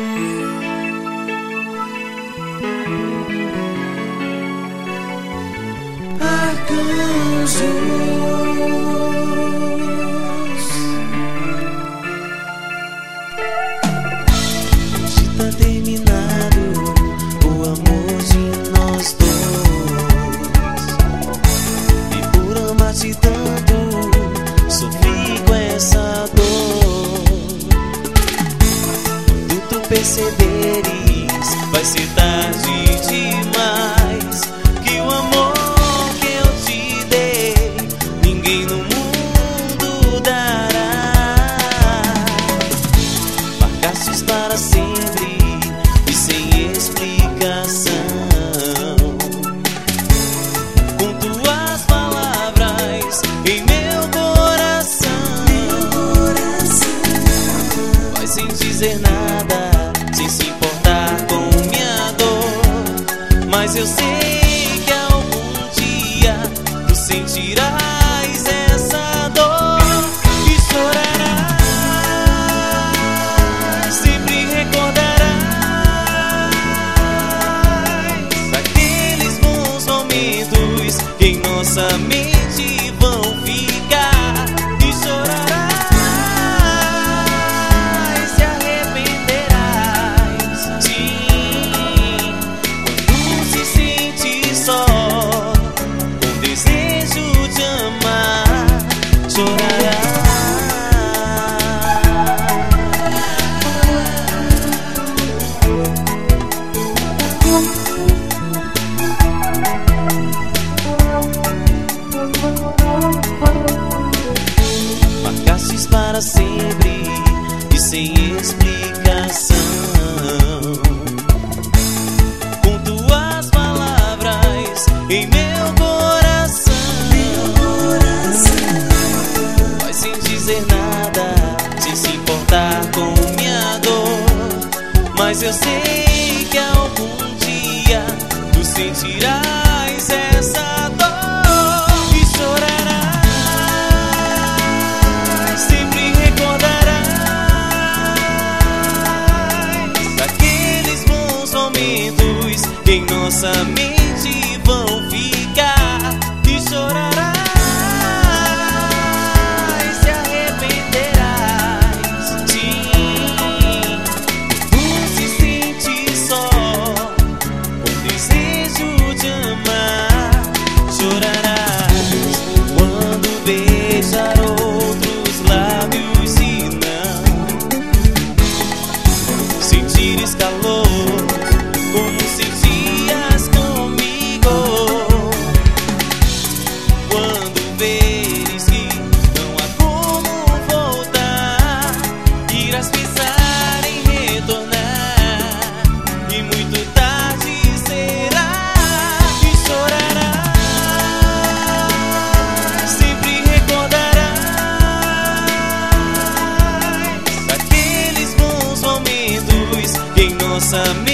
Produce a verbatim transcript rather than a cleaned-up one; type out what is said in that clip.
Arcanjos, hoje tá terminado o amor de nós dois, e por amar-te tanto sofri com essa dor. Quando tu perceberes, vai ser tarde demais, que o amor no mundo dará. Marcastes para sempre e sem explicação, com tuas palavras em meu coração, meu coração. Vai sem dizer nada, sem se importar com minha dor, mas eu sei que algum dia tu sentirás essa dor e chorarás, sempre recordarás daqueles bons momentos que em nossa mente vão ficar, e chorarás, se arrependerás, sim, quando se sente só, com desejo de amar, chorará. Marcastes para sempre e sem explicação, com tuas palavras em meu coração, meu coração. Vai sem dizer nada, sem se importar com minha dor, mas eu sei que algum dia tu sentirás essa dor e chorarás, sempre recordarás daqueles bons momentos que em nossa mente vão ficar, e chorarás, se arrependerás, sim, tu se sente só, com desejo de amar, chorarás quando beijar outros lábios e não sentires calor como sentias comigo. Quando veres que não há como voltar, irás pensar em retornar, e muito tarde será, e chorarás, sempre recordarás daqueles bons momentos que em nossa mente